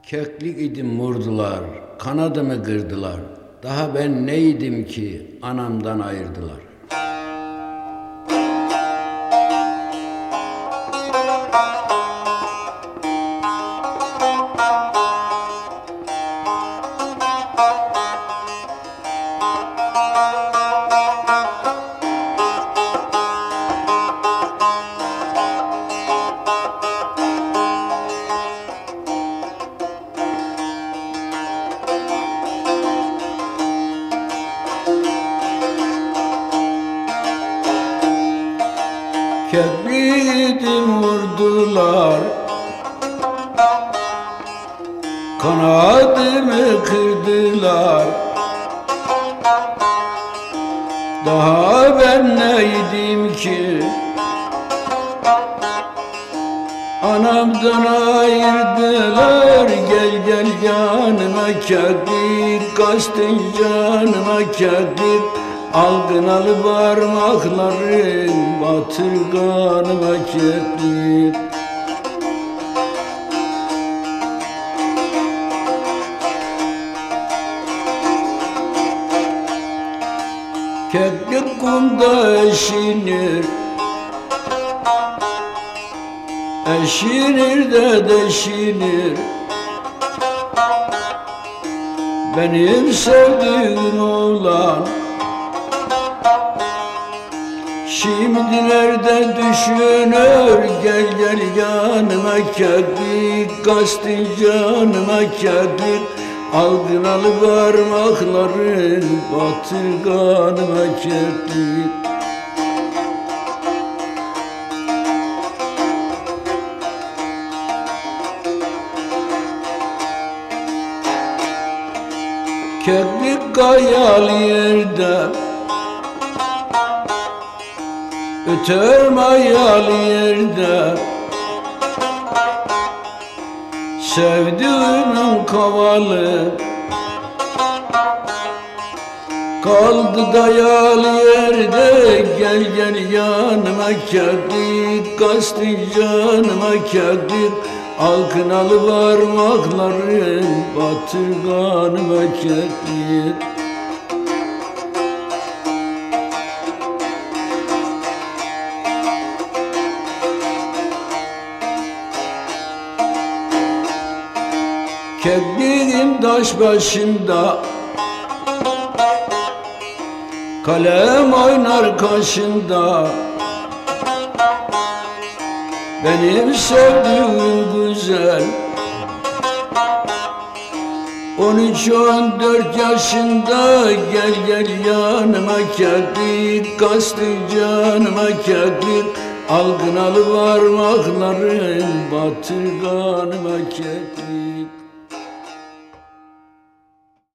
Keklik idim vurdular, kanadımı kırdılar. Daha ben neydim ki anamdan ayırdılar. Kebridim vurdular, kanadımı kırdılar. Daha ben neydim ki anamdan ayırdılar. Gel gel yanıma Kadir, kastın canıma Kadir. Algınalı parmakların batırganıma Kadir. Keklik kumda eşinir, eşinir de deşinir. Benim sevdiğim oğlan şimdi nerede düşünür? Gel gel yanıma Kadir, kastın canıma Kadir. Algınalı parmakların batırganıma Kadir. Keklik kayalı yerde öter mayalı yerde. Sevdiğimin kavalı kaldı dayalı yerde. Gel gel yanıma Kadir, kastın canıma Kadir. Alkınalı parmakların batırganıma Kadir. Kekliğim taş başında, kalem oynar kaşında. Benim sevdiğim güzel 13-14 yaşında. Gel gel yanıma Kadir, kastın canıma Kadir. Algınalı parmakların batırganıma Kadir.